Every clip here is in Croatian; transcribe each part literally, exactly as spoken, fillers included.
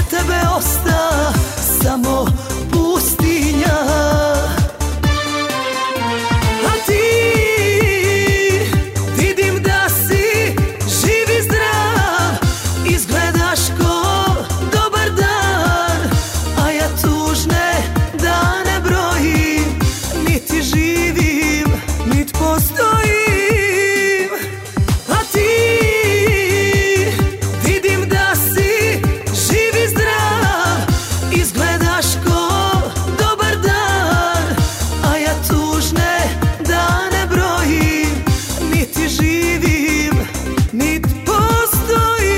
tebe osta samo pustinja. A ti vidim da si živ i zdrav, izgledaš ko dobar dan, a ja tužne dane brojim, niti živim, niti postojim. A ti vidim da si živ i zdrav, izgledaš ko dobar dan, a ja tužne dane brojim, niti živim, niti postojim.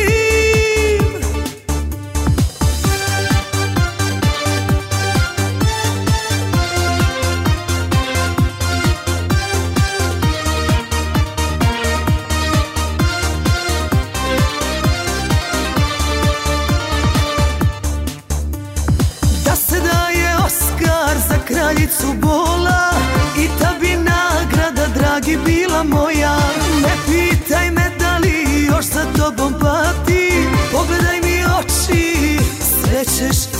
Da se daje Oskar za kraljicu bola, i ta bi nagrada, dragi, bila moja. Ne pitaj me da li još za tobom pati, pogledaj mi oči, sve ćeš